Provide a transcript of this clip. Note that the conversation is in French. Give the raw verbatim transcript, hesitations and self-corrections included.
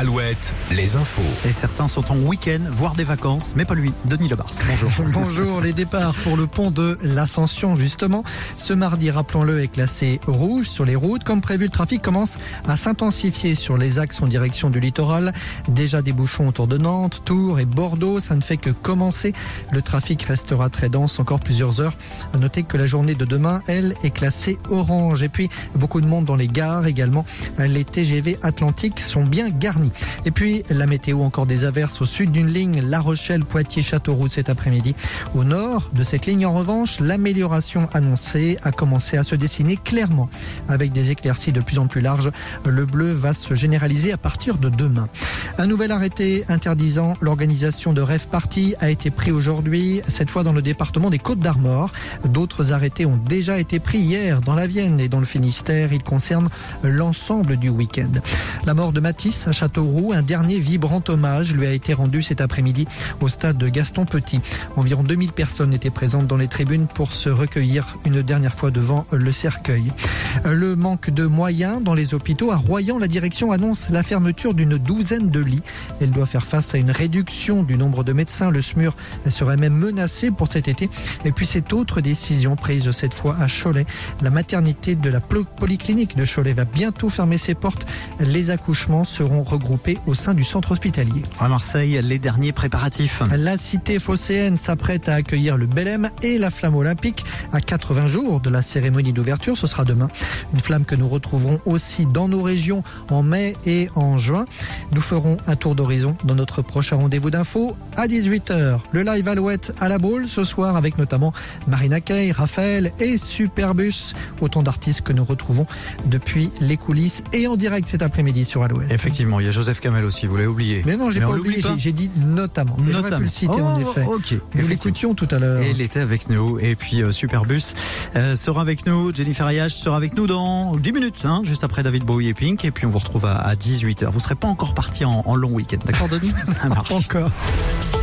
Alouette, les infos. Et certains sont en week-end, voire des vacances, mais pas lui, Denis Lebars. Bonjour. Bonjour, les départs pour le pont de l'Ascension, justement. Ce mardi, rappelons-le, est classé rouge sur les routes. Comme prévu, le trafic commence à s'intensifier sur les axes en direction du littoral. Déjà des bouchons autour de Nantes, Tours et Bordeaux. Ça ne fait que commencer. Le trafic restera très dense encore plusieurs heures. À noter que la journée de demain, elle, est classée orange. Et puis, beaucoup de monde dans les gares également. Les T G V Atlantiques sont bien garnis. Et puis, la météo, encore des averses au sud d'une ligne, La Rochelle, Poitiers, Châteauroux cet après-midi. Au nord de cette ligne, en revanche, l'amélioration annoncée a commencé à se dessiner clairement. Avec des éclaircies de plus en plus larges, le bleu va se généraliser à partir de demain. Un nouvel arrêté interdisant l'organisation de rave party a été pris aujourd'hui, cette fois dans le département des Côtes-d'Armor. D'autres arrêtés ont déjà été pris hier dans la Vienne et dans le Finistère. Ils concernent l'ensemble du week-end. La mort de Matisse à Châteauroux, un dernier vibrant hommage lui a été rendu cet après-midi au stade de Gaston Petit. Environ deux mille personnes étaient présentes dans les tribunes pour se recueillir une dernière fois devant le cercueil. Le manque de moyens dans les hôpitaux. À Royan, la direction annonce la fermeture d'une douzaine de lits. Elle doit faire face à une réduction du nombre de médecins. Le S M U R serait même menacé pour cet été. Et puis cette autre décision prise cette fois à Cholet. La maternité de la polyclinique de Cholet va bientôt fermer ses portes. Les accouchements seront regroupés au sein du centre hospitalier. À Marseille, les derniers préparatifs. La cité phocéenne s'apprête à accueillir le Belém et la flamme olympique à quatre-vingts jours de la cérémonie d'ouverture. Ce sera demain. Une flamme que nous retrouverons aussi dans nos régions en mai et en juin. Nous ferons un tour d'horizon dans notre prochain rendez-vous d'infos à dix-huit heures. Le live Alouette à la Baule ce soir avec notamment Marina Kaye, Raphaël et Superbus. Autant d'artistes que nous retrouvons depuis les coulisses et en direct cet après-midi sur Alouette. Effectivement, il y a Joseph Kamel aussi, vous l'avez oublié. Mais non, j'ai Mais pas on oublié, l'oublie pas. j'ai, j'ai dit notamment. Mais j'aurais pu le citer oh, en effet. Ok. Nous l'écoutions tout à l'heure. Et il était avec nous. Et puis euh, Superbus euh, sera avec nous. Jennifer Ayash sera avec nous dans dix minutes, hein, juste après David Bowie et Pink. Et puis on vous retrouve à, à dix-huit heures. Vous serez pas encore parti en, en long week-end, d'accord Denis? Ça marche. Encore.